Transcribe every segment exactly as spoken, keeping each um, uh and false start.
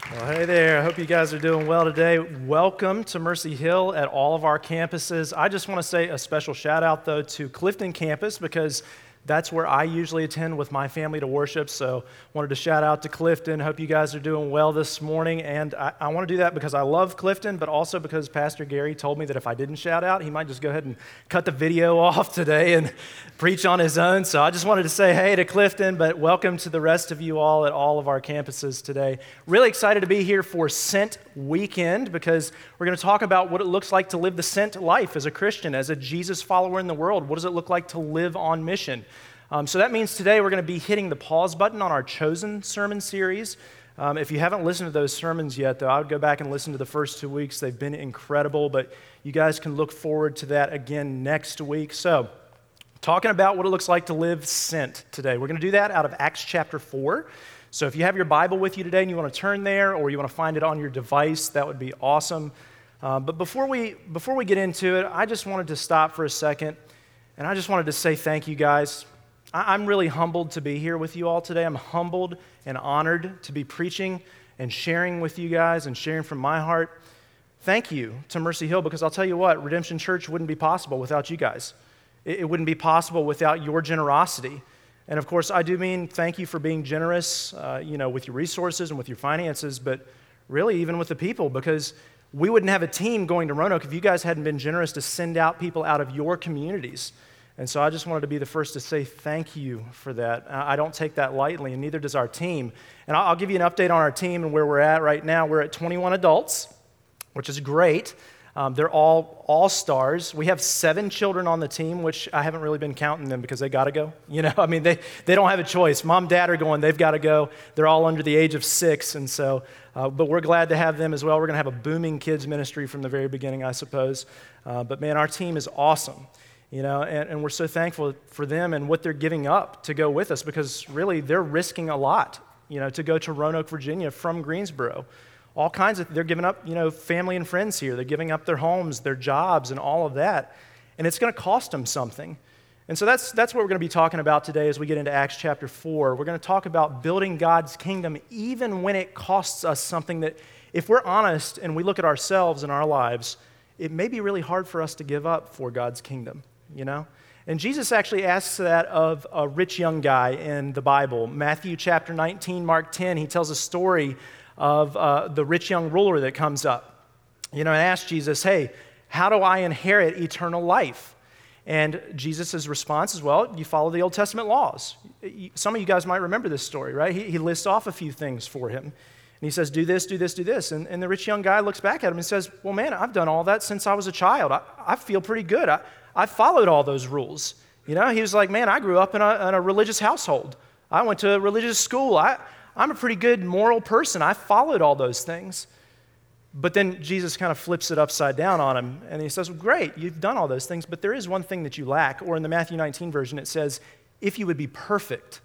Well, hey there. I hope you guys are doing well today. Welcome to Mercy Hill at all of our campuses. I just want to say a special shout out, though, to Clifton campus because that's where I usually attend with my family to worship. So wanted to shout out to Clifton. Hope you guys are doing well this morning. And I, I want to do that because I love Clifton, but also because Pastor Gary told me that if I didn't shout out, he might just go ahead and cut the video off today and preach on his own. So I just wanted to say hey to Clifton, but welcome to the rest of you all at all of our campuses today. Really excited to be here for Sent Weekend because we're going to talk about what it looks like to live the sent life as a Christian, as a Jesus follower in the world. What does it look like to live on mission? Um, so that means today we're going to be hitting the pause button on our Chosen sermon series. Um, if you haven't listened to those sermons yet, though, I would go back and listen to the first two weeks. They've been incredible, but you guys can look forward to that again next week. So, talking about what it looks like to live sent today. We're going to do that out of Acts chapter four. So if you have your Bible with you today and you want to turn there or you want to find it on your device, that would be awesome. Uh, but before we before we get into it, I just wanted to stop for a second, and I just wanted to say thank you guys. I'm really humbled to be here with you all today. I'm humbled and honored to be preaching and sharing with you guys and sharing from my heart. Thank you to Mercy Hill, because I'll tell you what, Redemption Church wouldn't be possible without you guys. It wouldn't be possible without your generosity. And of course, I do mean thank you for being generous, uh, you know, with your resources and with your finances, but really even with the people, because we wouldn't have a team going to Roanoke if you guys hadn't been generous to send out people out of your communities. And so I just wanted to be the first to say thank you for that. I don't take that lightly, and neither does our team. And I'll give you an update on our team and where we're at right now. We're at twenty-one adults, which is great. Um, they're all all-stars. We have seven children on the team, which I haven't really been counting them because they got to go. You know, I mean, they, they don't have a choice. Mom, dad are going. They've got to go. They're all under the age of six, and so, uh, but we're glad to have them as well. We're going to have a booming kids ministry from the very beginning, I suppose. Uh, but man, our team is awesome. You know, and, and we're so thankful for them and what they're giving up to go with us, because really they're risking a lot, you know, to go to Roanoke, Virginia from Greensboro. All kinds of, they're giving up, you know, family and friends here. They're giving up their homes, their jobs, and all of that. And it's going to cost them something. And so that's that's what we're going to be talking about today as we get into Acts chapter four. We're going to talk about building God's kingdom even when it costs us something that, if we're honest and we look at ourselves and our lives, it may be really hard for us to give up for God's kingdom. You know? And Jesus actually asks that of a rich young guy in the Bible. Matthew chapter nineteen, Mark ten, he tells a story of uh, the rich young ruler that comes up, you know, and asks Jesus, hey, how do I inherit eternal life? And Jesus' response is, well, you follow the Old Testament laws. Some of you guys might remember this story, right? He, he lists off a few things for him. And he says, do this, do this, do this. And, and the rich young guy looks back at him and says, well, man, I've done all that since I was a child. I, I feel pretty good. I, I followed all those rules. You know, he was like, man, I grew up in a, in a religious household. I went to a religious school. I, I'm a pretty good moral person. I followed all those things. But then Jesus kind of flips it upside down on him, and he says, well, great, you've done all those things, but there is one thing that you lack. Or in the Matthew nineteen version, it says, if you would be perfect,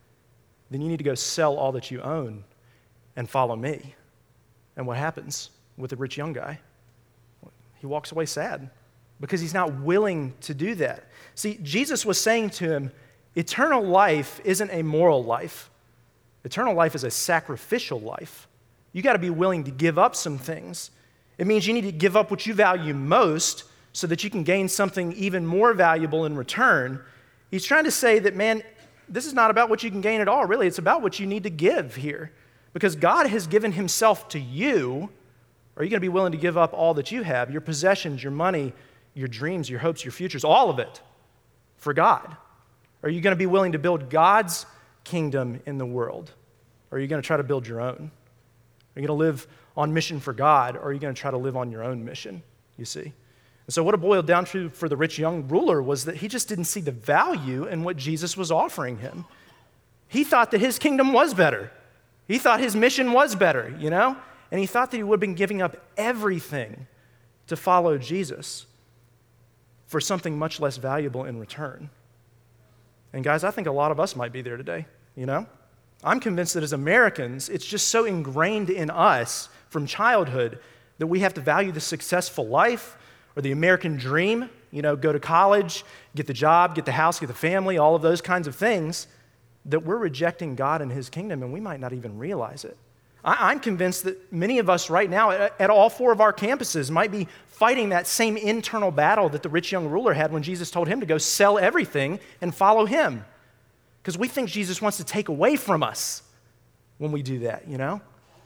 then you need to go sell all that you own and follow me. And what happens with the rich young guy? He walks away sad, because he's not willing to do that. See, Jesus was saying to him, eternal life isn't a moral life. Eternal life is a sacrificial life. You got to be willing to give up some things. It means you need to give up what you value most so that you can gain something even more valuable in return. He's trying to say that, man, this is not about what you can gain at all, really. It's about what you need to give here. Because God has given himself to you. Are you going to be willing to give up all that you have, your possessions, your money, your dreams, your hopes, your futures, all of it for God? Are you going to be willing to build God's kingdom in the world? Or are you going to try to build your own? Are you going to live on mission for God, or are you going to try to live on your own mission, you see? And so what it boiled down to for the rich young ruler was that he just didn't see the value in what Jesus was offering him. He thought that his kingdom was better. He thought his mission was better, you know? And he thought that he would have been giving up everything to follow Jesus for something much less valuable in return. And guys, I think a lot of us might be there today, you know? I'm convinced that as Americans, it's just so ingrained in us from childhood that we have to value the successful life or the American dream, you know, go to college, get the job, get the house, get the family, all of those kinds of things, that we're rejecting God and his kingdom, and we might not even realize it. I, I'm convinced that many of us right now at, at all four of our campuses might be fighting that same internal battle that the rich young ruler had when Jesus told him to go sell everything and follow him. Because we think Jesus wants to take away from us when we do that, you know?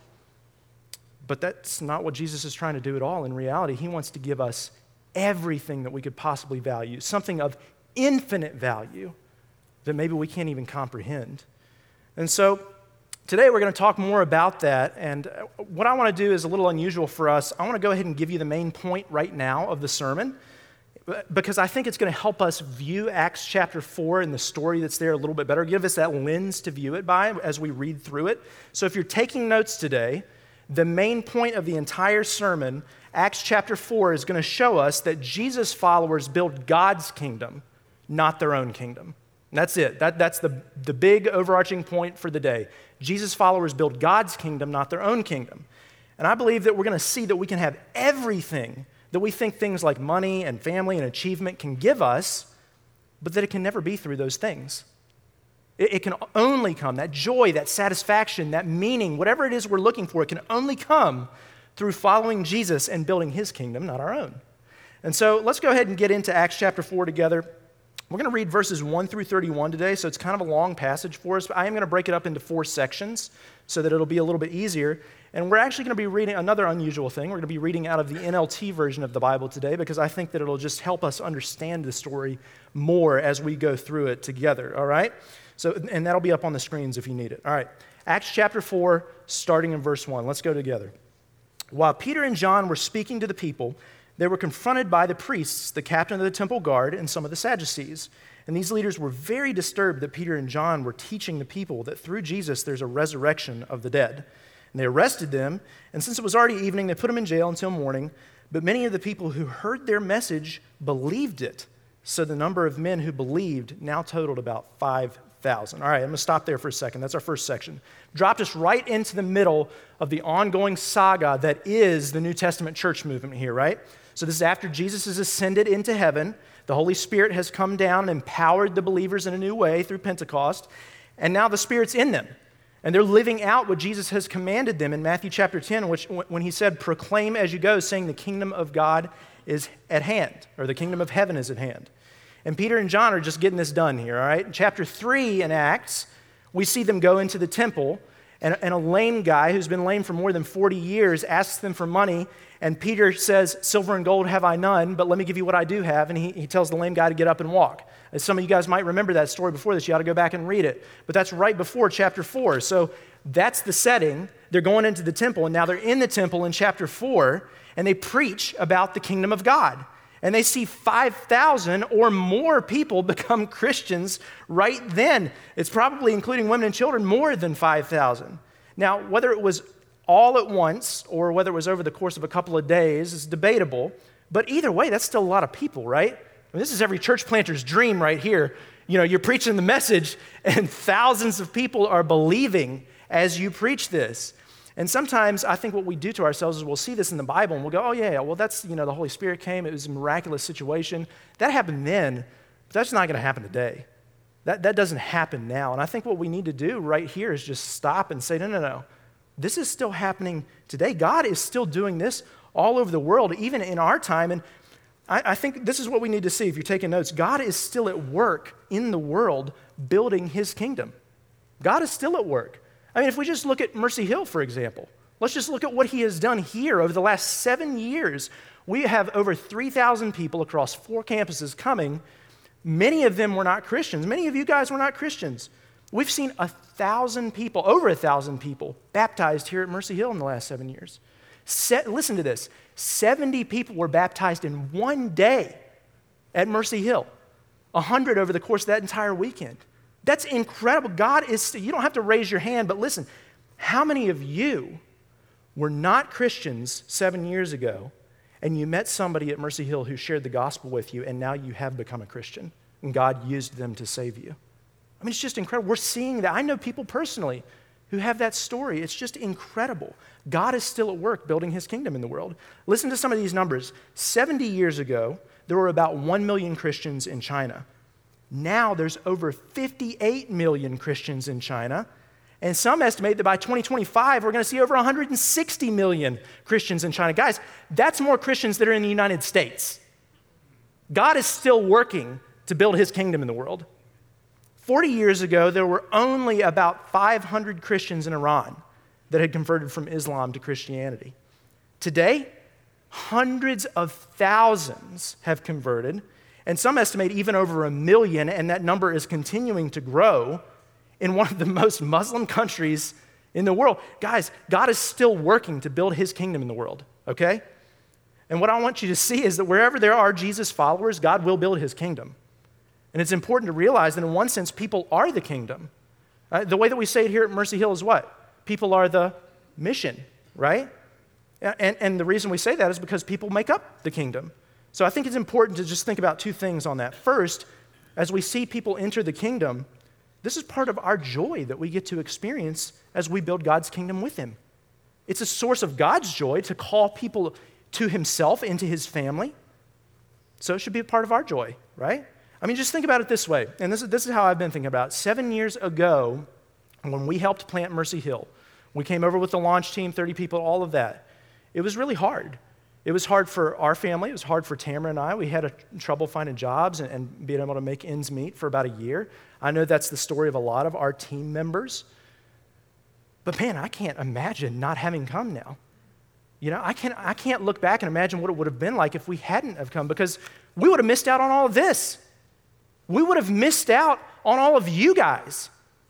But that's not what Jesus is trying to do at all. In reality, he wants to give us everything that we could possibly value, something of infinite value that maybe we can't even comprehend. And so today we're going to talk more about that. And what I want to do is a little unusual for us. I want to go ahead and give you the main point right now of the sermon, because I think it's going to help us view Acts chapter four and the story that's there a little bit better, give us that lens to view it by as we read through it. So if you're taking notes today, the main point of the entire sermon, Acts chapter four, is going to show us that Jesus' followers build God's kingdom, not their own kingdom. And that's it. That, that's the, the big overarching point for the day. Jesus' followers build God's kingdom, not their own kingdom. And I believe that we're going to see that we can have everything that we think things like money and family and achievement can give us, but that it can never be through those things. It, it can only come, that joy, that satisfaction, that meaning, whatever it is we're looking for, it can only come through following Jesus and building his kingdom, not our own. And so let's go ahead and get into Acts chapter four together. We're going to read verses one through thirty-one today, so it's kind of a long passage for us, but I am going to break it up into four sections so that it'll be a little bit easier. And we're actually going to be reading another unusual thing. We're going to be reading out of the N L T version of the Bible today because I think that it'll just help us understand the story more as we go through it together, all right? So, and that'll be up on the screens if you need it. All right, Acts chapter four, starting in verse one. Let's go together. While Peter and John were speaking to the people, they were confronted by the priests, the captain of the temple guard, and some of the Sadducees. And these leaders were very disturbed that Peter and John were teaching the people that through Jesus there's a resurrection of the dead. And they arrested them, and since it was already evening, they put them in jail until morning. But many of the people who heard their message believed it. So the number of men who believed now totaled about five thousand. All right, I'm going to stop there for a second. That's our first section. Dropped us right into the middle of the ongoing saga that is the New Testament church movement here, right? So this is after Jesus has ascended into heaven. The Holy Spirit has come down and empowered the believers in a new way through Pentecost. And now the Spirit's in them. And they're living out what Jesus has commanded them in Matthew chapter ten, which when he said, proclaim as you go, saying the kingdom of God is at hand, or the kingdom of heaven is at hand. And Peter and John are just getting this done here, all right? In chapter three in Acts, we see them go into the temple, and, and a lame guy who's been lame for more than forty years asks them for money, and Peter says, silver and gold have I none, but let me give you what I do have, and he, he tells the lame guy to get up and walk. As some of you guys might remember that story before this, you ought to go back and read it. But that's right before chapter four, so that's the setting. They're going into the temple, and now they're in the temple in chapter four, and they preach about the kingdom of God. And they see five thousand or more people become Christians right then. It's probably, including women and children, more than five thousand. Now, whether it was all at once or whether it was over the course of a couple of days is debatable. But either way, that's still a lot of people, right? I mean, this is every church planter's dream right here. You know, you're preaching the message and thousands of people are believing as you preach this. And sometimes I think what we do to ourselves is we'll see this in the Bible and we'll go, oh yeah, well that's, you know, the Holy Spirit came, it was a miraculous situation. That happened then, but that's not going to happen today. That, that doesn't happen now. And I think what we need to do right here is just stop and say, no, no, no. This is still happening today. God is still doing this all over the world, even in our time. And I, I think this is what we need to see if you're taking notes. God is still at work in the world building his kingdom. God is still at work. I mean, if we just look at Mercy Hill, for example, let's just look at what he has done here over the last seven years. We have over three thousand people across four campuses coming. Many of them were not Christians. Many of you guys were not Christians. We've seen a thousand people, over a thousand people, baptized here at Mercy Hill in the last seven years. Se- listen to this. seventy people were baptized in one day at Mercy Hill. one hundred over the course of that entire weekend. That's incredible. God is, you don't have to raise your hand, but listen, how many of you were not Christians seven years ago and you met somebody at Mercy Hill who shared the gospel with you and now you have become a Christian and God used them to save you? I mean, it's just incredible. We're seeing that. I know people personally who have that story. It's just incredible. God is still at work building his kingdom in the world. Listen to some of these numbers. seventy years ago, there were about one million Christians in China. Now there's over fifty-eight million Christians in China, And some estimate that by twenty twenty-five, we're going to see over one hundred sixty million Christians in China. Guys, that's more Christians that are in the United States. God is still working to build his kingdom in the world. forty years ago, there were only about five hundred Christians in Iran that had converted from Islam to Christianity. Today, hundreds of thousands have converted, and some estimate even over a million, and that number is continuing to grow in one of the most Muslim countries in the world. Guys, God is still working to build his kingdom in the world, okay? And what I want you to see is that wherever there are Jesus followers, God will build his kingdom. And it's important to realize that in one sense, people are the kingdom. Uh, the way that we say it here at Mercy Hill is what? People are the mission, right? And, and the reason we say that is because people make up the kingdom. So I think it's important to just think about two things on that. First, as we see people enter the kingdom, this is part of our joy that we get to experience as we build God's kingdom with him. It's a source of God's joy to call people to himself, into his family. So it should be a part of our joy, right? I mean, just think about it this way, and this is, this is how I've been thinking about it. Seven years ago, when we helped plant Mercy Hill, we came over with the launch team, thirty people, all of that. It was really hard. It was hard for our family. It was hard for Tamara and I. We had a, trouble finding jobs and, and being able to make ends meet for about a year. I know that's the story of a lot of our team members. But man, I can't imagine not having come now. You know, I can't, I can't look back and imagine what it would have been like if we hadn't have come, because we would have missed out on all of this. We would have missed out on all of you guys.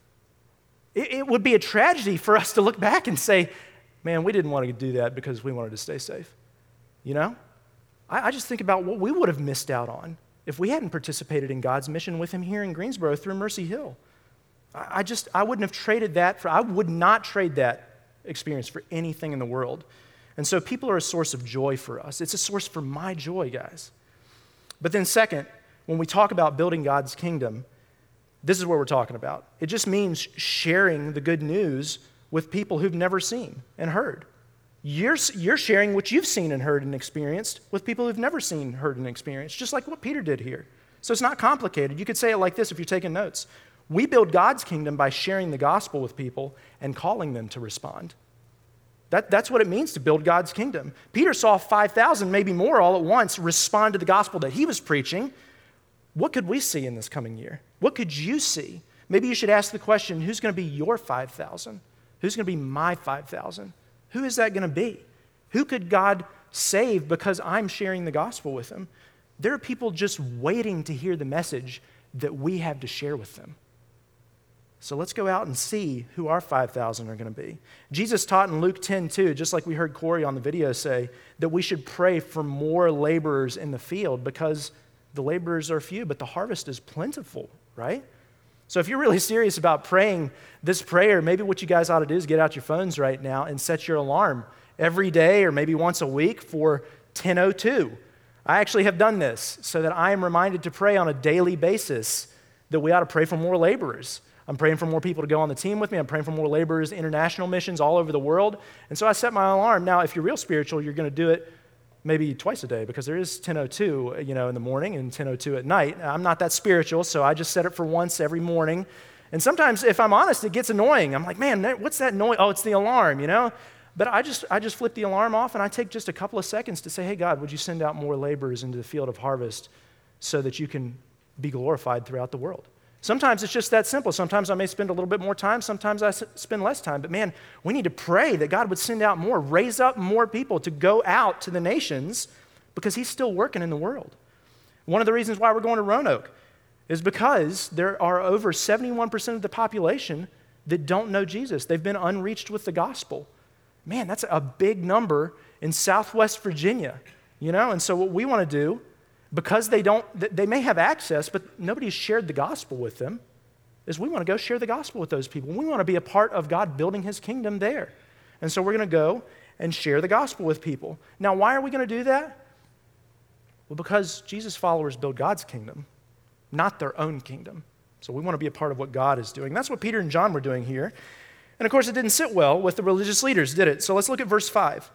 It, it would be a tragedy for us to look back and say, man, we didn't want to do that because we wanted to stay safe. You know? I, I just think about what we would have missed out on if we hadn't participated in God's mission with him here in Greensboro through Mercy Hill. I, I just, I wouldn't have traded that for, I would not trade that experience for anything in the world. And so people are a source of joy for us. It's a source for my joy, guys. But then second, when we talk about building God's kingdom, this is what we're talking about. It just means sharing the good news with people who've never seen and heard. You're, you're sharing what you've seen and heard and experienced with people who've never seen, heard, and experienced, just like what Peter did here. So it's not complicated. You could say it like this if you're taking notes. We build God's kingdom by sharing the gospel with people and calling them to respond. That, that's what it means to build God's kingdom. Peter saw five thousand, maybe more all at once, respond to the gospel that he was preaching. What could we see in this coming year? What could you see? Maybe you should ask the question, who's going to be your five thousand? Who's going to be my five thousand? Who is that going to be? Who could God save because I'm sharing the gospel with them? There are people just waiting to hear the message that we have to share with them. So let's go out and see who our five thousand are going to be. Jesus taught in Luke ten two, just like we heard Corey on the video say, that we should pray for more laborers in the field because the laborers are few, but the harvest is plentiful, right? So if you're really serious about praying this prayer, maybe what you guys ought to do is get out your phones right now and set your alarm every day or maybe once a week for ten oh two. I actually have done this so that I am reminded to pray on a daily basis that we ought to pray for more laborers. I'm praying for more people to go on the team with me. I'm praying for more laborers, international missions all over the world. And so I set my alarm. Now, if you're real spiritual, you're going to do it maybe twice a day because there is ten oh two, you know, in the morning and ten oh two at night. I'm not that spiritual, so I just set it for once every morning. And sometimes, if I'm honest, it gets annoying. I'm like, man, what's that noise? Oh, it's the alarm, you know? But I just I just flip the alarm off and I take just a couple of seconds to say, hey, God, would you send out more laborers into the field of harvest so that you can be glorified throughout the world? Sometimes it's just that simple. Sometimes I may spend a little bit more time. Sometimes I s- spend less time. But man, we need to pray that God would send out more, raise up more people to go out to the nations because he's still working in the world. One of the reasons why we're going to Roanoke is because there are over seventy-one percent of the population that don't know Jesus. They've been unreached with the gospel. Man, that's a big number in Southwest Virginia, you know? And so what we want to do, because they don't, they may have access, but nobody's shared the gospel with them, is we want to go share the gospel with those people. We want to be a part of God building his kingdom there. And so we're going to go and share the gospel with people. Now, why are we going to do that? Well, because Jesus followers build God's kingdom, not their own kingdom. So we want to be a part of what God is doing. That's what Peter and John were doing here. And of course, it didn't sit well with the religious leaders, did it? So let's look at verse five.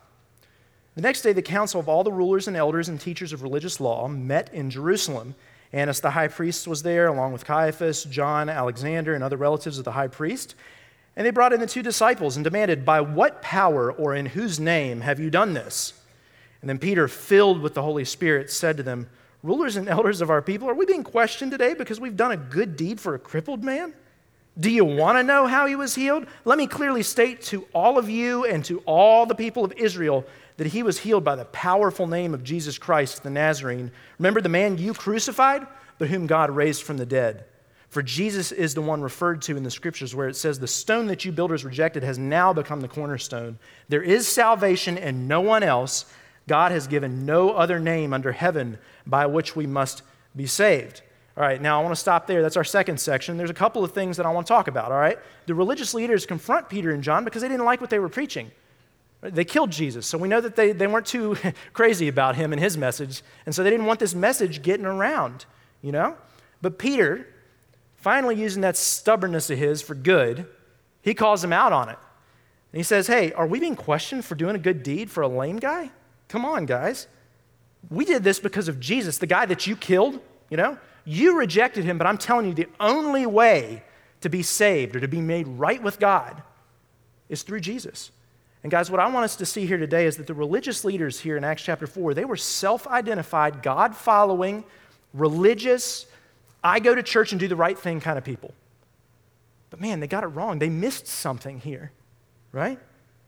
The next day, the council of all the rulers and elders and teachers of religious law met in Jerusalem. Annas the high priest was there, along with Caiaphas, John, Alexander, and other relatives of the high priest. And they brought in the two disciples and demanded, by what power or in whose name have you done this? And then Peter, filled with the Holy Spirit, said to them, rulers and elders of our people, are we being questioned today because we've done a good deed for a crippled man? Do you want to know how he was healed? Let me clearly state to all of you and to all the people of Israel that he was healed by the powerful name of Jesus Christ the Nazarene. Remember the man you crucified, but whom God raised from the dead. For Jesus is the one referred to in the scriptures where it says, the stone that you builders rejected has now become the cornerstone. There is salvation in no one else. God has given no other name under heaven by which we must be saved. All right, now I want to stop there. That's our second section. There's a couple of things that I want to talk about, all right? The religious leaders confront Peter and John because they didn't like what they were preaching. They killed Jesus, so we know that they, they weren't too crazy about him and his message, and so they didn't want this message getting around, you know? But Peter, finally using that stubbornness of his for good, he calls them out on it. And he says, hey, are we being questioned for doing a good deed for a lame guy? Come on, guys. We did this because of Jesus, the guy that you killed, you know? You rejected him, but I'm telling you, the only way to be saved or to be made right with God is through Jesus. And guys, what I want us to see here today is that the religious leaders here in Acts chapter four, they were self-identified, God-following, religious, I go to church and do the right thing kind of people. But man, they got it wrong. They missed something here, right?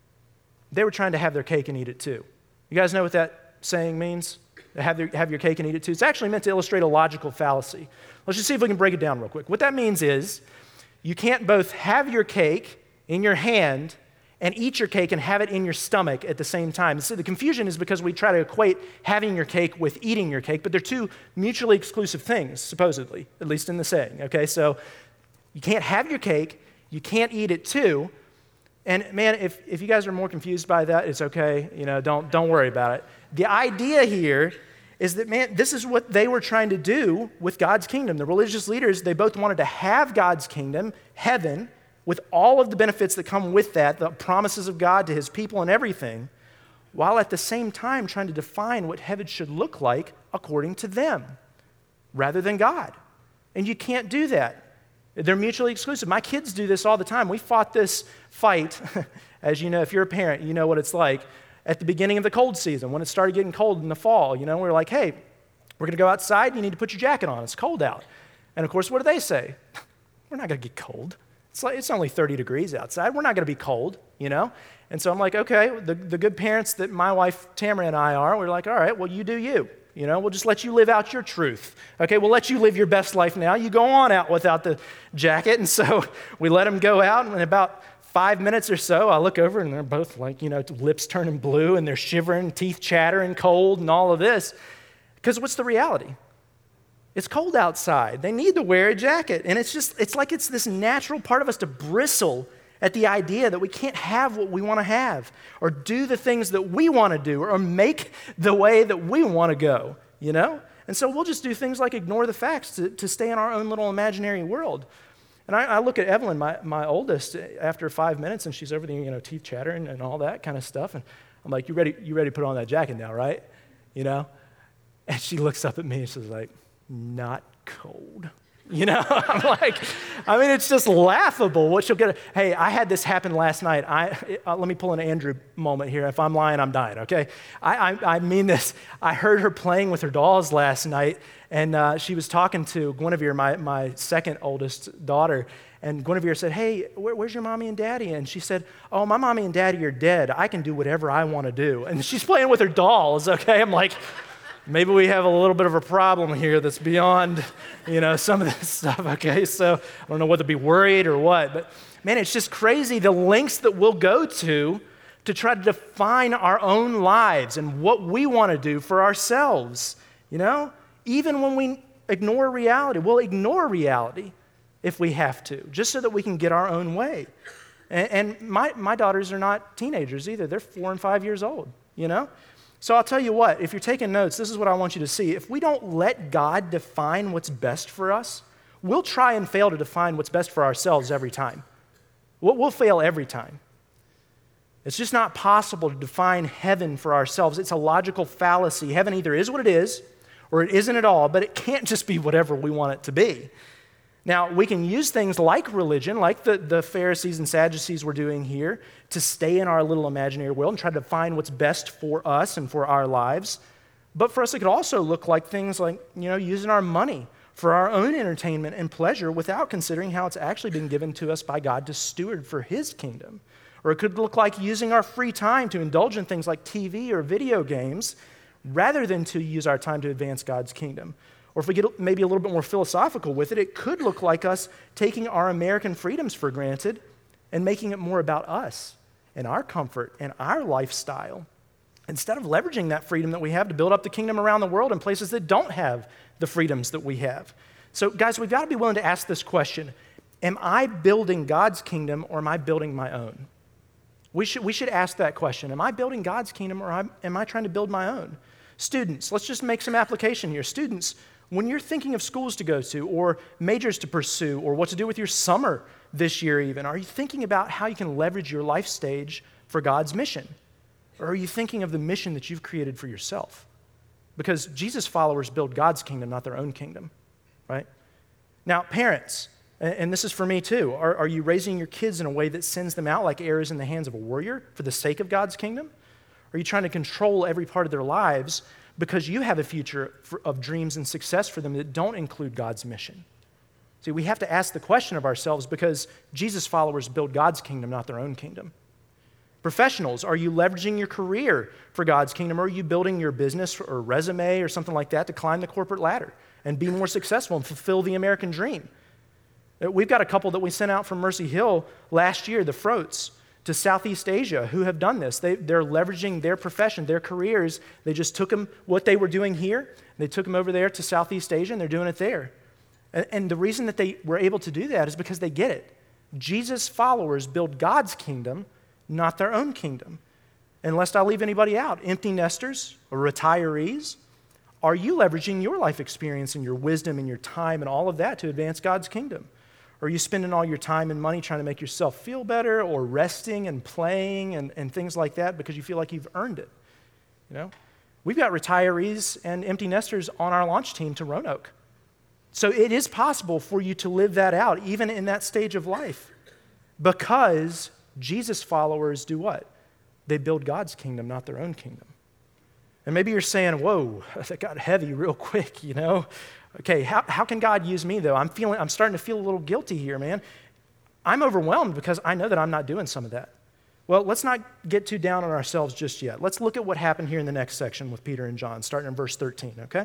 They were trying to have their cake and eat it too. You guys know what that saying means? Have, their, have your cake and eat it too. It's actually meant to illustrate a logical fallacy. Let's just see if we can break it down real quick. What that means is you can't both have your cake in your hand and eat your cake and have it in your stomach at the same time. So the confusion is because we try to equate having your cake with eating your cake, but they're two mutually exclusive things, supposedly, at least in the saying, okay? So you can't have your cake, you can't eat it too, and man, if, if you guys are more confused by that, it's okay, you know, don't, don't worry about it. The idea here is that, man, this is what they were trying to do with God's kingdom. The religious leaders, they both wanted to have God's kingdom, heaven, with all of the benefits that come with that, the promises of God to his people and everything, while at the same time trying to define what heaven should look like according to them, rather than God. And you can't do that. They're mutually exclusive. My kids do this all the time. We fought this fight, as you know, if you're a parent, you know what it's like, at the beginning of the cold season, when it started getting cold in the fall. You know, we were like, hey, we're going to go outside. You need to put your jacket on. It's cold out. And of course, what do they say? We're not going to get cold. It's like, it's only thirty degrees outside. We're not going to be cold, you know? And so I'm like, okay, the, the good parents that my wife Tamara and I are, we're like, all right, well, you do you. You know, we'll just let you live out your truth. Okay, we'll let you live your best life now. You go on out without the jacket. And so we let them go out, and in about five minutes or so, I look over, and they're both like, you know, lips turning blue, and they're shivering, teeth chattering, cold, and all of this. Because what's the reality? It's cold outside. They need to wear a jacket. And it's just, it's like it's this natural part of us to bristle at the idea that we can't have what we want to have, or do the things that we want to do, or make the way that we want to go, you know? And so we'll just do things like ignore the facts to, to stay in our own little imaginary world. And I, I look at Evelyn, my, my oldest, after five minutes, and she's over there, you know, teeth chattering and all that kind of stuff. And I'm like, you ready, you ready to put on that jacket now, right? You know? And she looks up at me and she's like, not cold. You know, I'm like, I mean, it's just laughable what she'll get. Hey, I had this happen last night. I uh, let me pull an Andrew moment here. If I'm lying, I'm dying, okay? I, I, I mean this. I heard her playing with her dolls last night, and uh, she was talking to Guinevere, my, my second oldest daughter, and Guinevere said, hey, where, where's your mommy and daddy? And she said, oh, my mommy and daddy are dead. I can do whatever I want to do. And she's playing with her dolls, okay? I'm like, maybe we have a little bit of a problem here that's beyond, you know, some of this stuff, okay? So I don't know whether to be worried or what, but man, it's just crazy the lengths that we'll go to to try to define our own lives and what we want to do for ourselves, you know? Even when we ignore reality, we'll ignore reality if we have to, just so that we can get our own way. And, and my, my daughters are not teenagers either. They're four and five years old, you know? So I'll tell you what, if you're taking notes, this is what I want you to see. If we don't let God define what's best for us, we'll try and fail to define what's best for ourselves every time. We'll, we'll fail every time. It's just not possible to define heaven for ourselves. It's a logical fallacy. Heaven either is what it is, or it isn't at all, but it can't just be whatever we want it to be. Now, we can use things like religion, like the, the Pharisees and Sadducees were doing here, to stay in our little imaginary world and try to find what's best for us and for our lives. But for us, it could also look like things like, you know, using our money for our own entertainment and pleasure without considering how it's actually been given to us by God to steward for His kingdom. Or it could look like using our free time to indulge in things like T V or video games rather than to use our time to advance God's kingdom. Or if we get maybe a little bit more philosophical with it, it could look like us taking our American freedoms for granted and making it more about us and our comfort and our lifestyle instead of leveraging that freedom that we have to build up the kingdom around the world in places that don't have the freedoms that we have. So guys, we've got to be willing to ask this question: am I building God's kingdom or am I building my own? We should, we should ask that question. Am I building God's kingdom or am I trying to build my own? Students, let's just make some application here. Students, when you're thinking of schools to go to or majors to pursue or what to do with your summer this year even, are you thinking about how you can leverage your life stage for God's mission? Or are you thinking of the mission that you've created for yourself? Because Jesus followers build God's kingdom, not their own kingdom, right? Now, parents, and this is for me too, are, are you raising your kids in a way that sends them out like arrows in the hands of a warrior for the sake of God's kingdom? Are you trying to control every part of their lives because you have a future for, of dreams and success for them that don't include God's mission? See, we have to ask the question of ourselves because Jesus followers build God's kingdom, not their own kingdom. Professionals, are you leveraging your career for God's kingdom, or are you building your business or resume or something like that to climb the corporate ladder and be more successful and fulfill the American dream? We've got a couple that we sent out from Mercy Hill last year, the Froats, to Southeast Asia who have done this. They, they're leveraging their profession, their careers. They just took them, what they were doing here, and they took them over there to Southeast Asia, and they're doing it there. And, and the reason that they were able to do that is because they get it. Jesus' followers build God's kingdom, not their own kingdom. And lest I leave anybody out, empty nesters or retirees, are you leveraging your life experience and your wisdom and your time and all of that to advance God's kingdom? Or are you spending all your time and money trying to make yourself feel better or resting and playing and, and things like that because you feel like you've earned it? You know, we've got retirees and empty nesters on our launch team to Roanoke. So it is possible for you to live that out even in that stage of life because Jesus followers do what? They build God's kingdom, not their own kingdom. And maybe you're saying, whoa, that got heavy real quick, you know? Okay, how, how can God use me though? I'm feeling, I'm starting to feel a little guilty here, man. I'm overwhelmed because I know that I'm not doing some of that. Well, let's not get too down on ourselves just yet. Let's look at what happened here in the next section with Peter and John, starting in verse thirteen, okay?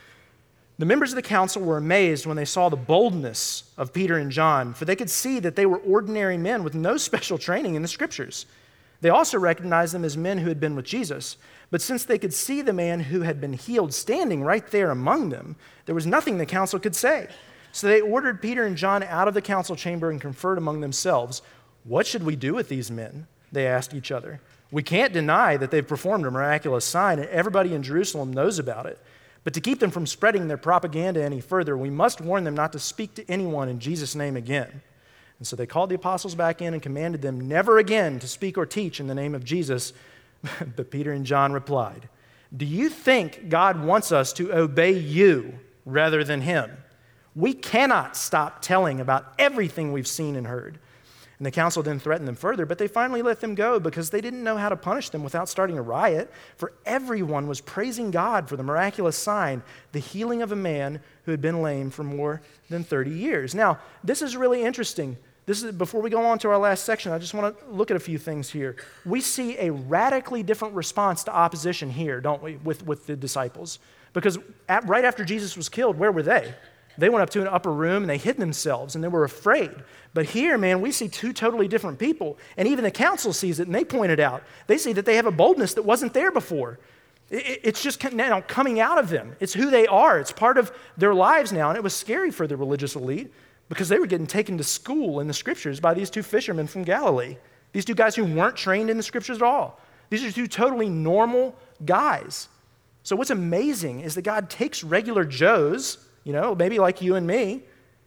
The members of the council were amazed when they saw the boldness of Peter and John, for they could see that they were ordinary men with no special training in the scriptures. They also recognized them as men who had been with Jesus. But since they could see the man who had been healed standing right there among them, there was nothing the council could say. So they ordered Peter and John out of the council chamber and conferred among themselves. What should we do with these men? They asked each other. We can't deny that they've performed a miraculous sign, and everybody in Jerusalem knows about it. But to keep them from spreading their propaganda any further, we must warn them not to speak to anyone in Jesus' name again. And so they called the apostles back in and commanded them never again to speak or teach in the name of Jesus. But Peter and John replied, do you think God wants us to obey you rather than him? We cannot stop telling about everything we've seen and heard. And the council then threatened them further, but they finally let them go because they didn't know how to punish them without starting a riot, for everyone was praising God for the miraculous sign, the healing of a man who had been lame for more than thirty years. Now, this is really interesting. This is before we go on to our last section, I just want to look at a few things here. We see a radically different response to opposition here, don't we, with, with the disciples? Because at, right after Jesus was killed, where were they? They went up to an upper room and they hid themselves and they were afraid. But here, man, we see two totally different people. And even the council sees it and they point it out. They see that they have a boldness that wasn't there before. It's just now coming out of them. It's who they are. It's part of their lives now. And it was scary for the religious elite because they were getting taken to school in the scriptures by these two fishermen from Galilee. These two guys who weren't trained in the scriptures at all. These are two totally normal guys. So what's amazing is that God takes regular Joes, you know, maybe like you and me,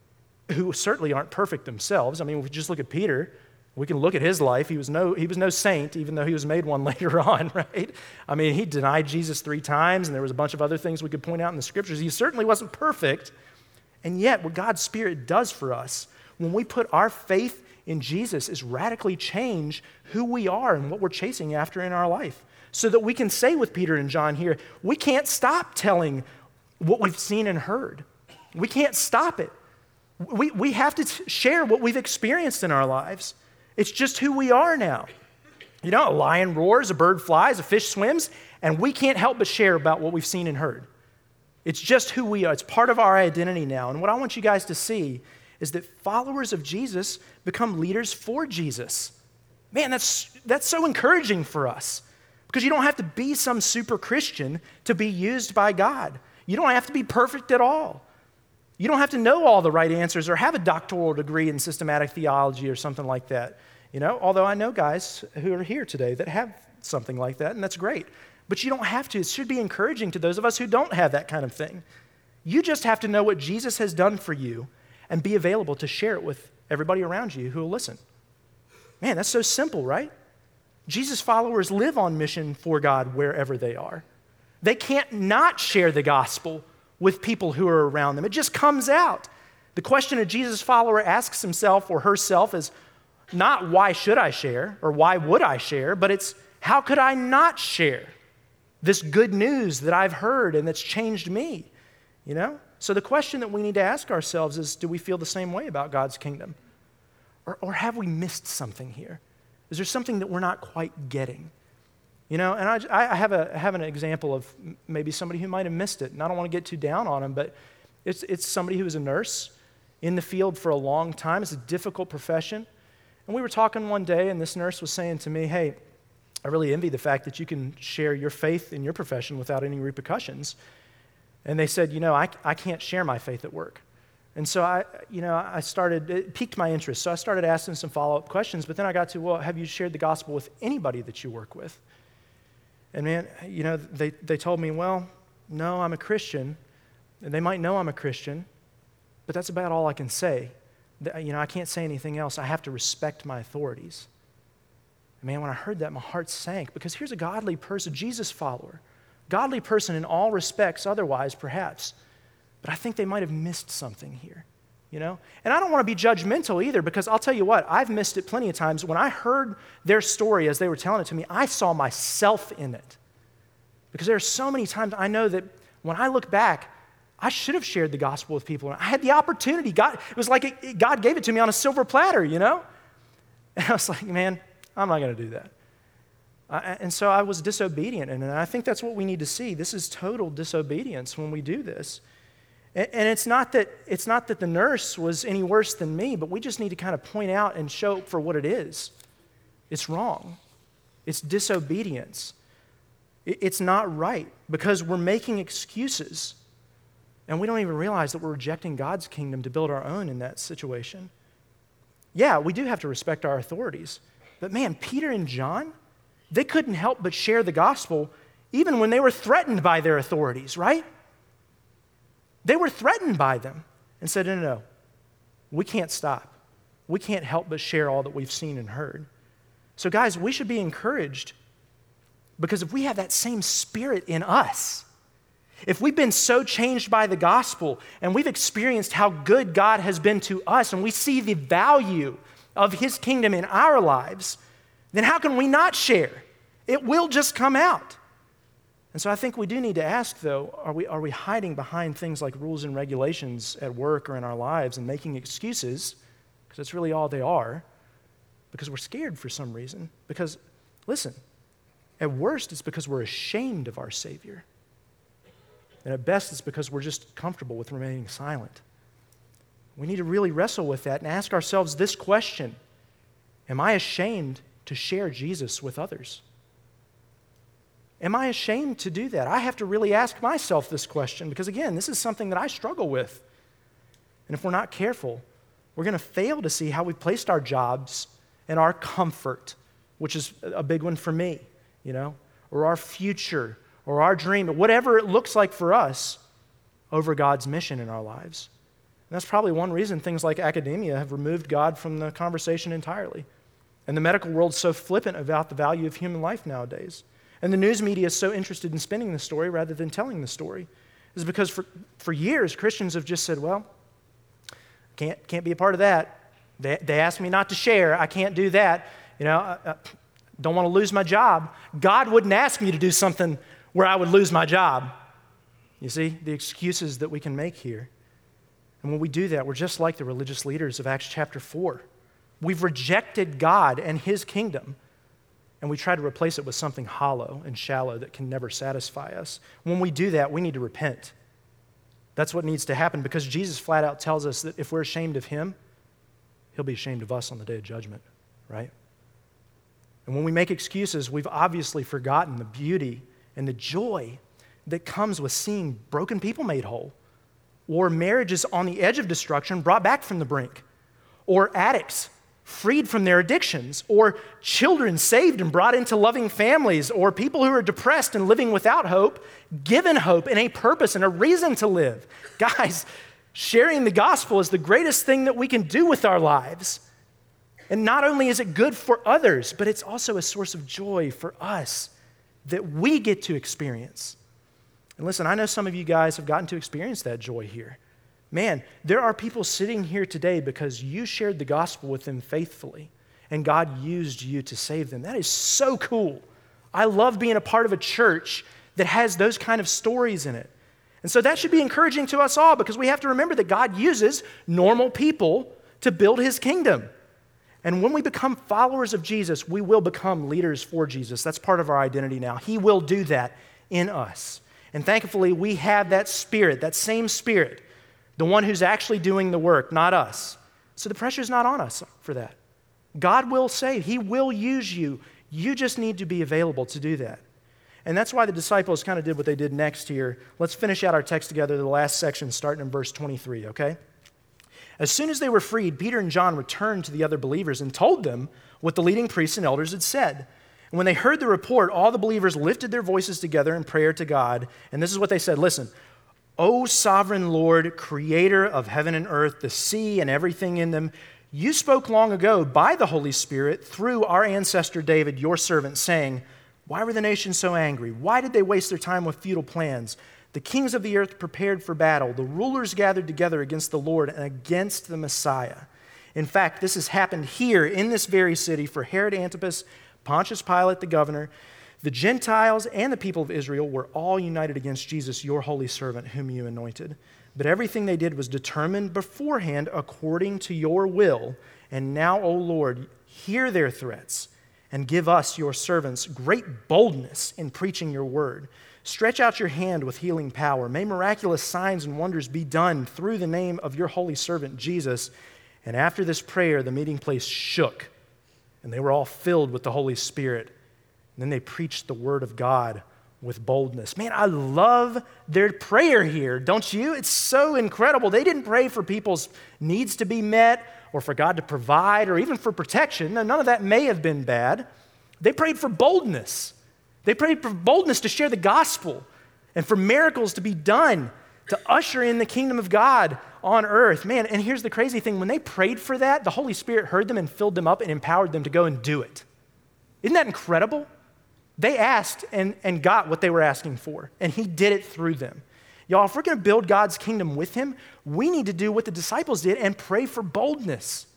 who certainly aren't perfect themselves. I mean, if we just look at Peter, we can look at his life. He was no, he was no saint, even though he was made one later on, right? I mean, he denied Jesus three times, and there was a bunch of other things we could point out in the scriptures. He certainly wasn't perfect, And yet, what God's Spirit does for us when we put our faith in Jesus is radically change who we are and what we're chasing after in our life. So that we can say with Peter and John here, we can't stop telling what we've seen and heard. We can't stop it. We, we have to t- share what we've experienced in our lives. It's just who we are now. You know, a lion roars, a bird flies, a fish swims, and we can't help but share about what we've seen and heard. It's just who we are. It's part of our identity now. And what I want you guys to see is that followers of Jesus become leaders for Jesus. Man, that's, that's so encouraging for us because you don't have to be some super Christian to be used by God. You don't have to be perfect at all. You don't have to know all the right answers or have a doctoral degree in systematic theology or something like that. You know, although I know guys who are here today that have something like that, and that's great. But you don't have to. It should be encouraging to those of us who don't have that kind of thing. You just have to know what Jesus has done for you and be available to share it with everybody around you who will listen. Man, that's so simple, right? Jesus followers live on mission for God wherever they are. They can't not share the gospel with people who are around them. It just comes out. The question a Jesus follower asks himself or herself is not why should I share or why would I share, but it's how could I not share this good news that I've heard and that's changed me, you know? So the question that we need to ask ourselves is, do we feel the same way about God's kingdom? Or, or have we missed something here? Is there something that we're not quite getting? You know, and I, I have, a, have an example of maybe somebody who might have missed it, and I don't want to get too down on them, but it's, it's somebody who was a nurse in the field for a long time. It's a difficult profession. And we were talking one day, and this nurse was saying to me, hey, I really envy the fact that you can share your faith in your profession without any repercussions. And they said, you know, I, I can't share my faith at work. And so I, you know, I started, it piqued my interest. So I started asking some follow-up questions, but then I got to, well, have you shared the gospel with anybody that you work with? And man, you know, they, they told me, well, no, I'm a Christian. And they might know I'm a Christian, but that's about all I can say. You know, I can't say anything else. I have to respect my authorities. And man, when I heard that, my heart sank because here's a godly person, Jesus follower, godly person in all respects otherwise, perhaps. But I think they might have missed something here, you know? And I don't want to be judgmental either because I'll tell you what, I've missed it plenty of times. When I heard their story as they were telling it to me, I saw myself in it. Because there are so many times I know that when I look back, I should have shared the gospel with people. I had the opportunity. God, it was like it, it, God gave it to me on a silver platter, you know? And I was like, man, I'm not going to do that. I, and so I was disobedient, and I think that's what we need to see. This is total disobedience when we do this. And, and it's not that it's not that the nurse was any worse than me, but we just need to kind of point out and show for what it is. It's wrong. It's disobedience. It, it's not right because we're making excuses. And we don't even realize that we're rejecting God's kingdom to build our own in that situation. Yeah, we do have to respect our authorities. But man, Peter and John, they couldn't help but share the gospel even when they were threatened by their authorities, right? They were threatened by them and said, no, no, no, we can't stop. We can't help but share all that we've seen and heard. So guys, we should be encouraged because if we have that same spirit in us, if we've been so changed by the gospel and we've experienced how good God has been to us and we see the value of his kingdom in our lives, then how can we not share? It will just come out. And so I think we do need to ask, though, are we, are we hiding behind things like rules and regulations at work or in our lives and making excuses, because that's really all they are, because we're scared for some reason? Because, listen, at worst, it's because we're ashamed of our Savior. And at best, it's because we're just comfortable with remaining silent. We need to really wrestle with that and ask ourselves this question: am I ashamed to share Jesus with others? Am I ashamed to do that? I have to really ask myself this question because, again, this is something that I struggle with. And if we're not careful, we're going to fail to see how we placed our jobs and our comfort, which is a big one for me, you know, or our future, or our dream, or whatever it looks like for us, over God's mission in our lives. And that's probably one reason things like academia have removed God from the conversation entirely. And the medical world's so flippant about the value of human life nowadays. And the news media is so interested in spinning the story rather than telling the story. Is because for, for years, Christians have just said, well, Can't, can't be a part of that. They, they asked me not to share. I can't do that. You know, I, I don't want to lose my job. God wouldn't ask me to do something where I would lose my job. You see, the excuses that we can make here. And when we do that, we're just like the religious leaders of Acts chapter four. We've rejected God and his kingdom, and we try to replace it with something hollow and shallow that can never satisfy us. When we do that, we need to repent. That's what needs to happen, because Jesus flat out tells us that if we're ashamed of him, he'll be ashamed of us on the day of judgment, right? And when we make excuses, we've obviously forgotten the beauty and the joy that comes with seeing broken people made whole, or marriages on the edge of destruction brought back from the brink, or addicts freed from their addictions, or children saved and brought into loving families, or people who are depressed and living without hope, given hope and a purpose and a reason to live. Guys, sharing the gospel is the greatest thing that we can do with our lives. And not only is it good for others, but it's also a source of joy for us that we get to experience. And listen, I know some of you guys have gotten to experience that joy here. Man, there are people sitting here today because you shared the gospel with them faithfully, and God used you to save them. That is so cool. I love being a part of a church that has those kind of stories in it. And so that should be encouraging to us all, because we have to remember that God uses normal people to build his kingdom. And when we become followers of Jesus, we will become leaders for Jesus. That's part of our identity now. He will do that in us. And thankfully, we have that spirit, that same spirit, the one who's actually doing the work, not us. So the pressure's not on us for that. God will save. He will use you. You just need to be available to do that. And that's why the disciples kind of did what they did next here. Let's finish out our text together, the last section, starting in verse twenty-three, okay? As soon as they were freed, Peter and John returned to the other believers and told them what the leading priests and elders had said. And when they heard the report, all the believers lifted their voices together in prayer to God. And this is what they said. Listen, O sovereign Lord, creator of heaven and earth, the sea and everything in them, you spoke long ago by the Holy Spirit through our ancestor David, your servant, saying, why were the nations so angry? Why did they waste their time with futile plans? The kings of the earth prepared for battle. The rulers gathered together against the Lord and against the Messiah. In fact, this has happened here in this very city for Herod Antipas, Pontius Pilate, the governor. The Gentiles and the people of Israel were all united against Jesus, your holy servant, whom you anointed. But everything they did was determined beforehand according to your will. And now, O Lord, hear their threats and give us, your servants, great boldness in preaching your word. Stretch out your hand with healing power. May miraculous signs and wonders be done through the name of your holy servant, Jesus. And after this prayer, the meeting place shook, and they were all filled with the Holy Spirit. And then they preached the word of God with boldness. Man, I love their prayer here, don't you? It's so incredible. They didn't pray for people's needs to be met or for God to provide or even for protection. Now, none of that may have been bad. They prayed for boldness. They prayed for boldness to share the gospel and for miracles to be done to usher in the kingdom of God on earth. Man, and here's the crazy thing. When they prayed for that, the Holy Spirit heard them and filled them up and empowered them to go and do it. Isn't that incredible? They asked and, and got what they were asking for, and he did it through them. Y'all, if we're going to build God's kingdom with him, we need to do what the disciples did and pray for boldness.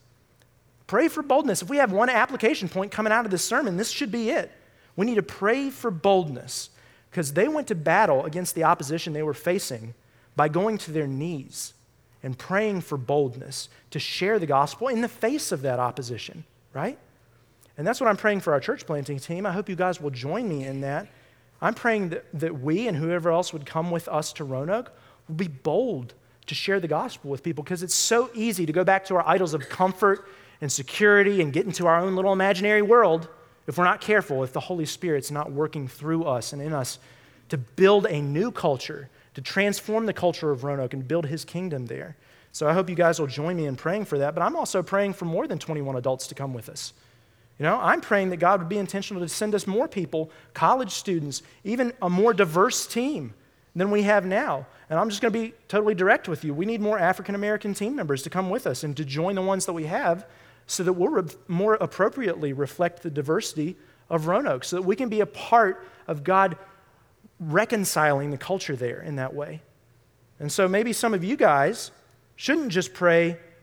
Pray for boldness. If we have one application point coming out of this sermon, this should be it. We need to pray for boldness, because they went to battle against the opposition they were facing by going to their knees and praying for boldness to share the gospel in the face of that opposition, right? And that's what I'm praying for our church planting team. I hope you guys will join me in that. I'm praying that, that we and whoever else would come with us to Roanoke will be bold to share the gospel with people, because it's so easy to go back to our idols of comfort and security and get into our own little imaginary world if we're not careful, if the Holy Spirit's not working through us and in us to build a new culture, to transform the culture of Roanoke and build his kingdom there. So I hope you guys will join me in praying for that, but I'm also praying for more than twenty-one adults to come with us. You know, I'm praying that God would be intentional to send us more people, college students, even a more diverse team than we have now. And I'm just going to be totally direct with you. We need more African-American team members to come with us and to join the ones that we have so that we'll re- more appropriately reflect the diversity of Roanoke, so that we can be a part of God reconciling the culture there in that way. And so maybe some of you guys shouldn't just pray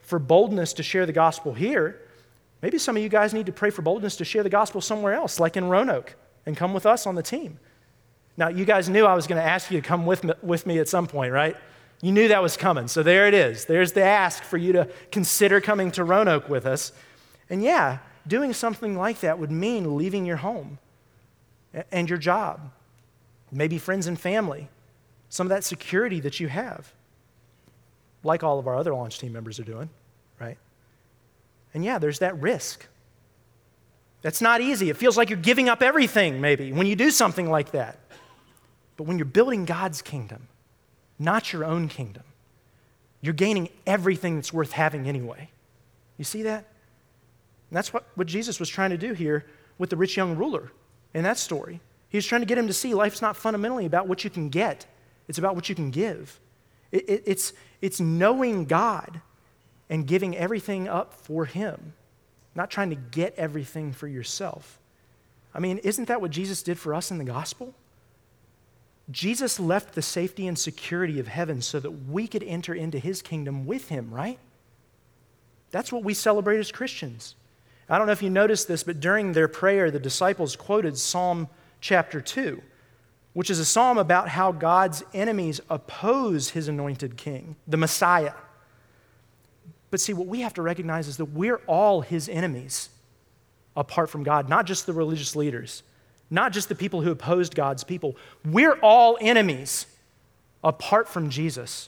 for boldness to share the gospel here, maybe some of you guys need to pray for boldness to share the gospel somewhere else, like in Roanoke, and come with us on the team. Now, you guys knew I was going to ask you to come with me, with me at some point, right? You knew that was coming, so there it is. There's the ask for you to consider coming to Roanoke with us. And yeah, doing something like that would mean leaving your home and your job, maybe friends and family, some of that security that you have, like all of our other launch team members are doing, right? And yeah, there's that risk. That's not easy. It feels like you're giving up everything, maybe, when you do something like that. But when you're building God's kingdom, not your own kingdom, you're gaining everything that's worth having anyway. You see that? And that's what, what Jesus was trying to do here with the rich young ruler in that story. He was trying to get him to see life's not fundamentally about what you can get. It's about what you can give. It, it, it's, it's knowing God and giving everything up for him, not trying to get everything for yourself. I mean, isn't that what Jesus did for us in the gospel? Jesus left the safety and security of heaven so that we could enter into his kingdom with him, right? That's what we celebrate as Christians. I don't know if you noticed this, but during their prayer, the disciples quoted Psalm chapter two, which is a psalm about how God's enemies oppose his anointed king, the Messiah. But see, what we have to recognize is that we're all his enemies apart from God, not just the religious leaders, not just the people who opposed God's people. We're all enemies apart from Jesus.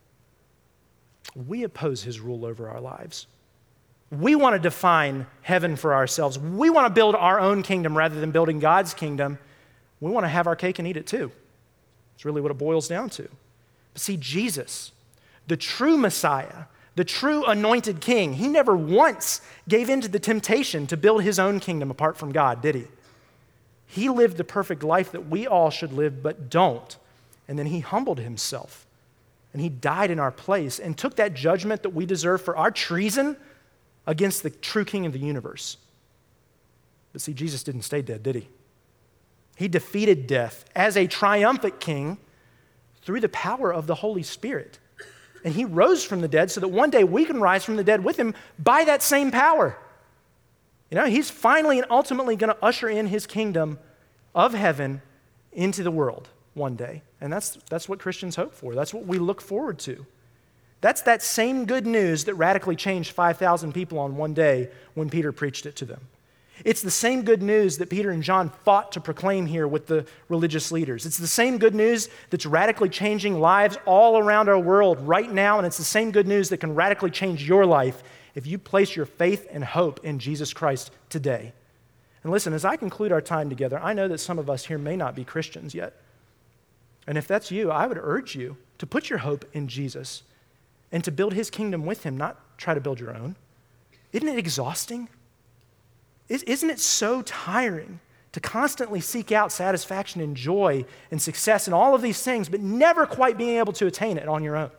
We oppose his rule over our lives. We want to define heaven for ourselves. We want to build our own kingdom rather than building God's kingdom. We want to have our cake and eat it too. It's really what it boils down to. But see, Jesus, the true Messiah, the true anointed king, he never once gave in to the temptation to build his own kingdom apart from God, did he? He lived the perfect life that we all should live but don't. And then he humbled himself. And he died in our place and took that judgment that we deserve for our treason against the true king of the universe. But see, Jesus didn't stay dead, did he? He defeated death as a triumphant king through the power of the Holy Spirit. And he rose from the dead so that one day we can rise from the dead with him by that same power. You know, he's finally and ultimately going to usher in his kingdom of heaven into the world one day. And that's, that's what Christians hope for. That's what we look forward to. That's that same good news that radically changed five thousand people on one day when Peter preached it to them. It's the same good news that Peter and John fought to proclaim here with the religious leaders. It's the same good news that's radically changing lives all around our world right now, and it's the same good news that can radically change your life if you place your faith and hope in Jesus Christ today. And listen, as I conclude our time together, I know that some of us here may not be Christians yet. And if that's you, I would urge you to put your hope in Jesus and to build his kingdom with him, not try to build your own. Isn't it exhausting? Isn't it so tiring to constantly seek out satisfaction and joy and success and all of these things, but never quite being able to attain it on your own?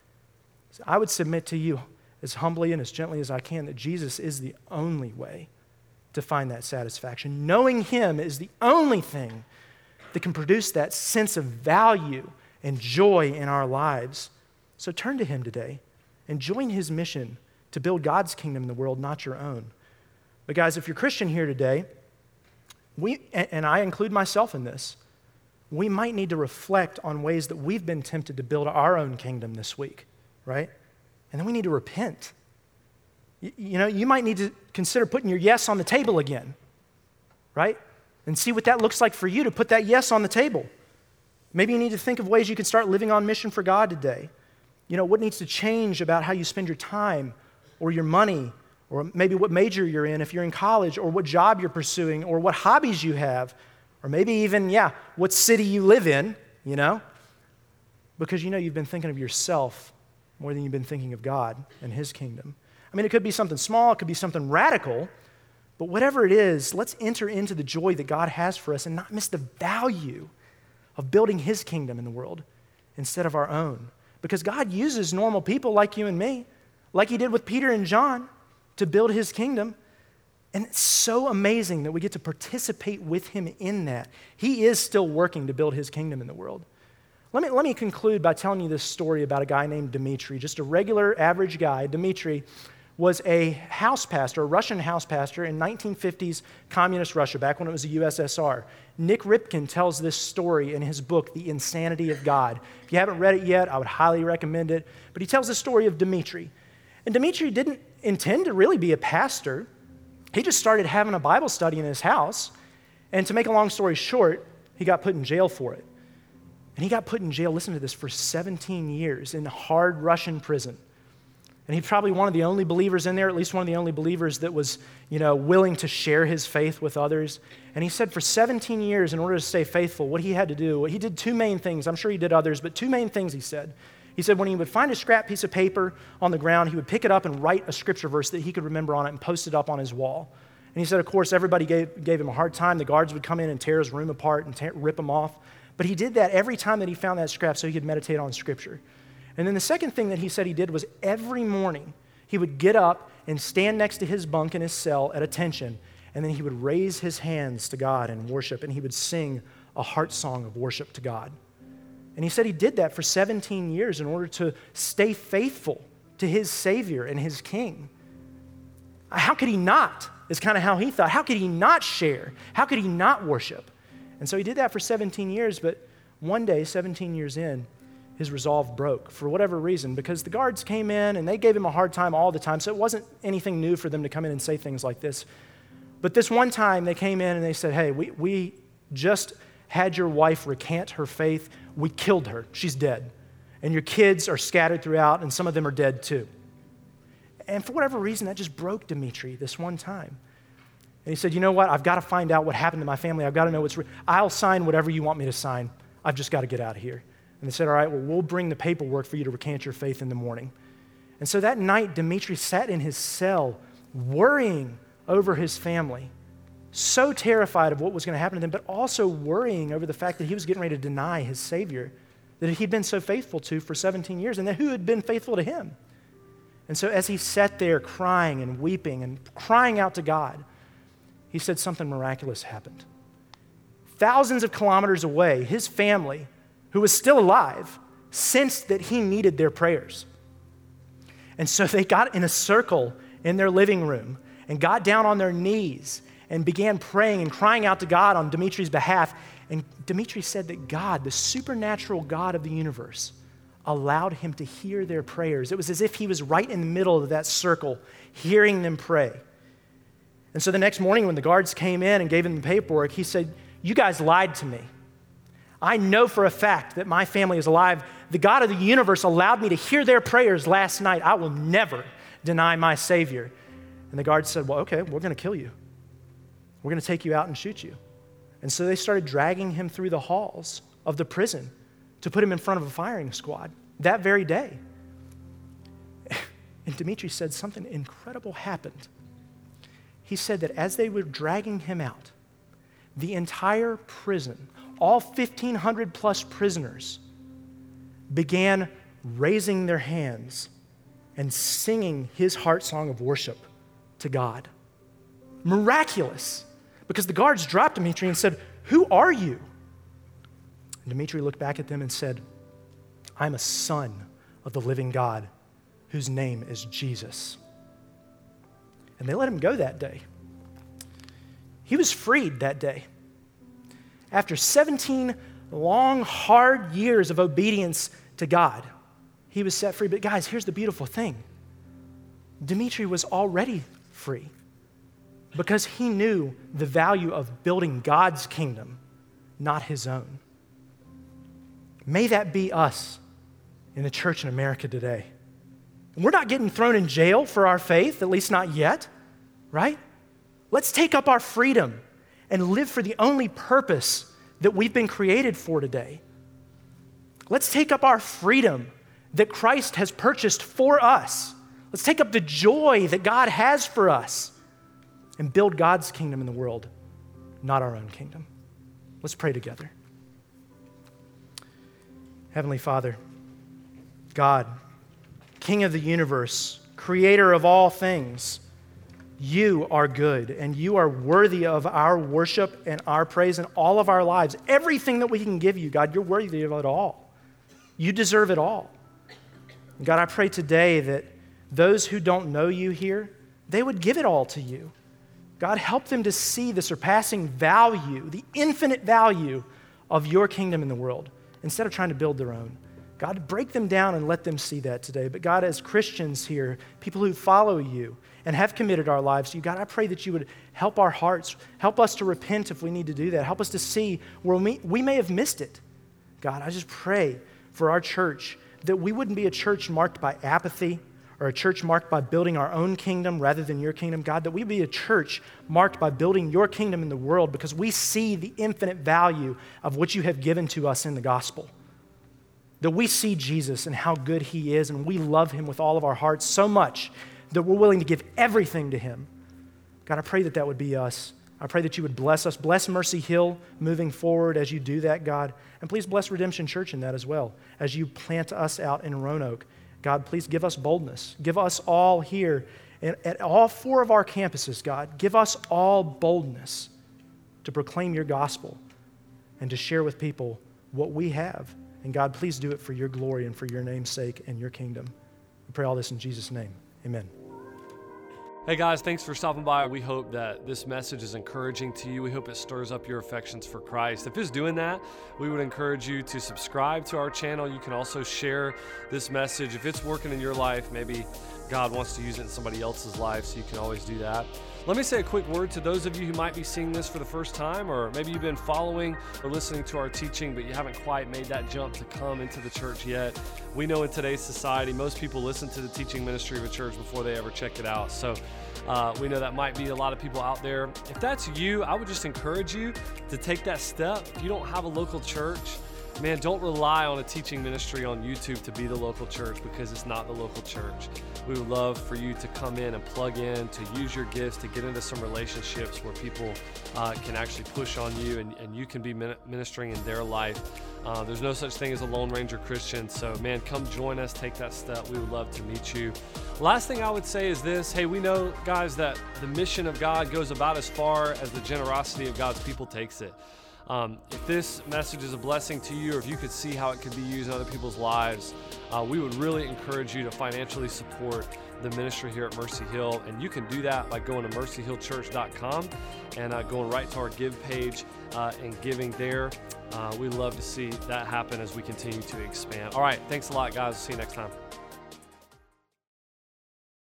So I would submit to you as humbly and as gently as I can that Jesus is the only way to find that satisfaction. Knowing him is the only thing that can produce that sense of value and joy in our lives. So turn to him today and join his mission to build God's kingdom in the world, not your own. But guys, if you're Christian here today, we, and I include myself in this, we might need to reflect on ways that we've been tempted to build our own kingdom this week, right? And then we need to repent. You, you know, you might need to consider putting your yes on the table again, right? And see what that looks like for you to put that yes on the table. Maybe you need to think of ways you can start living on mission for God today. You know, what needs to change about how you spend your time or your money, or maybe what major you're in if you're in college, or what job you're pursuing, or what hobbies you have, or maybe even, yeah, what city you live in, you know? Because you know you've been thinking of yourself more than you've been thinking of God and his kingdom. I mean, it could be something small, it could be something radical, but whatever it is, let's enter into the joy that God has for us and not miss the value of building his kingdom in the world instead of our own. Because God uses normal people like you and me, like he did with Peter and John, to build his kingdom. And it's so amazing that we get to participate with him in that. He is still working to build his kingdom in the world. Let me, let me conclude by telling you this story about a guy named Dmitri, just a regular, average guy. Dmitri was a house pastor, a Russian house pastor in nineteen fifties communist Russia, back when it was the U S S R. Nick Ripken tells this story in his book, The Insanity of God. If you haven't read it yet, I would highly recommend it. But he tells the story of Dmitri. And Dmitri didn't intend to really be a pastor. He just started having a Bible study in his house. And to make a long story short, he got put in jail for it. And he got put in jail, listen to this, for seventeen years in hard Russian prison. And he's probably one of the only believers in there, at least one of the only believers that was, you know, willing to share his faith with others. And he said for seventeen years, in order to stay faithful, what he had to do, he did two main things. I'm sure he did others, but two main things he said. He said when he would find a scrap piece of paper on the ground, he would pick it up and write a scripture verse that he could remember on it and post it up on his wall. And he said, of course, everybody gave, gave him a hard time. The guards would come in and tear his room apart and tear, rip him off. But he did that every time that he found that scrap so he could meditate on Scripture. And then the second thing that he said he did was every morning he would get up and stand next to his bunk in his cell at attention, and then he would raise his hands to God and worship, and he would sing a heart song of worship to God. And he said he did that for seventeen years in order to stay faithful to his Savior and his King. How could he not, is kind of how he thought. How could he not share? How could he not worship? And so he did that for seventeen years, but one day, seventeen years in, his resolve broke for whatever reason, because the guards came in and they gave him a hard time all the time, so it wasn't anything new for them to come in and say things like this. But this one time they came in and they said, hey, we, we just had your wife recant her faith. We killed her. She's dead. And your kids are scattered throughout, and some of them are dead too. And for whatever reason, that just broke Dmitri this one time. And he said, you know what? I've got to find out what happened to my family. I've got to know what's real. I'll sign whatever you want me to sign. I've just got to get out of here. And they said, all right, well, we'll bring the paperwork for you to recant your faith in the morning. And so that night, Dmitri sat in his cell worrying over his family, so terrified of what was going to happen to them, but also worrying over the fact that he was getting ready to deny his Savior that he'd been so faithful to for seventeen years, and that who had been faithful to him. And so as he sat there crying and weeping and crying out to God, he said something miraculous happened. Thousands of kilometers away, his family, who was still alive, sensed that he needed their prayers. And so they got in a circle in their living room and got down on their knees and began praying and crying out to God on Dmitri's behalf. And Dmitri said that God, the supernatural God of the universe, allowed him to hear their prayers. It was as if he was right in the middle of that circle, hearing them pray. And so the next morning when the guards came in and gave him the paperwork, he said, you guys lied to me. I know for a fact that my family is alive. The God of the universe allowed me to hear their prayers last night. I will never deny my Savior. And the guards said, well, okay, we're going to kill you. We're going to take you out and shoot you. And so they started dragging him through the halls of the prison to put him in front of a firing squad that very day. And Dmitri said something incredible happened. He said that as they were dragging him out, the entire prison, all fifteen hundred plus prisoners, began raising their hands and singing his heart song of worship to God. Miraculous, because the guards dropped Dmitri and said, who are you? And Dmitri looked back at them and said, I'm a son of the living God whose name is Jesus. And they let him go that day. He was freed that day. After seventeen long, hard years of obedience to God, he was set free. But guys, here's the beautiful thing. Dmitri was already free because he knew the value of building God's kingdom, not his own. May that be us in the church in America today. We're not getting thrown in jail for our faith, at least not yet, right? Let's take up our freedom and live for the only purpose that we've been created for today. Let's take up our freedom that Christ has purchased for us. Let's take up the joy that God has for us and build God's kingdom in the world, not our own kingdom. Let's pray together. Heavenly Father, God, King of the universe, creator of all things, you are good and you are worthy of our worship and our praise in all of our lives. Everything that we can give you, God, you're worthy of it all. You deserve it all. God, I pray today that those who don't know you here, they would give it all to you. God, help them to see the surpassing value, the infinite value of your kingdom in the world, instead of trying to build their own. God, break them down and let them see that today. But God, as Christians here, people who follow you and have committed our lives to you, God, I pray that you would help our hearts, help us to repent if we need to do that. Help us to see where we, we may have missed it. God, I just pray for our church that we wouldn't be a church marked by apathy or a church marked by building our own kingdom rather than your kingdom. God, that we be a church marked by building your kingdom in the world because we see the infinite value of what you have given to us in the gospel. That we see Jesus and how good he is, and we love him with all of our hearts so much that we're willing to give everything to him. God, I pray that that would be us. I pray that you would bless us. Bless Mercy Hill moving forward as you do that, God. And please bless Redemption Church in that as well. As you plant us out in Roanoke, God, please give us boldness. Give us all here and at all four of our campuses, God, give us all boldness to proclaim your gospel and to share with people what we have. And God, please do it for your glory and for your name's sake and your kingdom. We pray all this in Jesus' name. Amen. Hey guys, thanks for stopping by. We hope that this message is encouraging to you. We hope it stirs up your affections for Christ. If it's doing that, we would encourage you to subscribe to our channel. You can also share this message. If it's working in your life, maybe God wants to use it in somebody else's life, so you can always do that. Let me say a quick word to those of you who might be seeing this for the first time, or maybe you've been following or listening to our teaching, but you haven't quite made that jump to come into the church yet. We know in today's society, most people listen to the teaching ministry of a church before they ever check it out. So uh, we know that might be a lot of people out there. If that's you, I would just encourage you to take that step. If you don't have a local church, man, don't rely on a teaching ministry on YouTube to be the local church, because it's not the local church. We would love for you to come in and plug in, to use your gifts, to get into some relationships where people uh, can actually push on you and, and you can be ministering in their life. Uh, there's no such thing as a Lone Ranger Christian. So man, come join us, take that step. We would love to meet you. Last thing I would say is this. Hey, we know, guys, that the mission of God goes about as far as the generosity of God's people takes it. Um, if this message is a blessing to you, or if you could see how it could be used in other people's lives, uh, we would really encourage you to financially support the ministry here at Mercy Hill. And you can do that by going to mercy hill church dot com and uh, going right to our give page uh, and giving there. Uh, we'd love to see that happen as we continue to expand. All right, thanks a lot, guys. See you next time.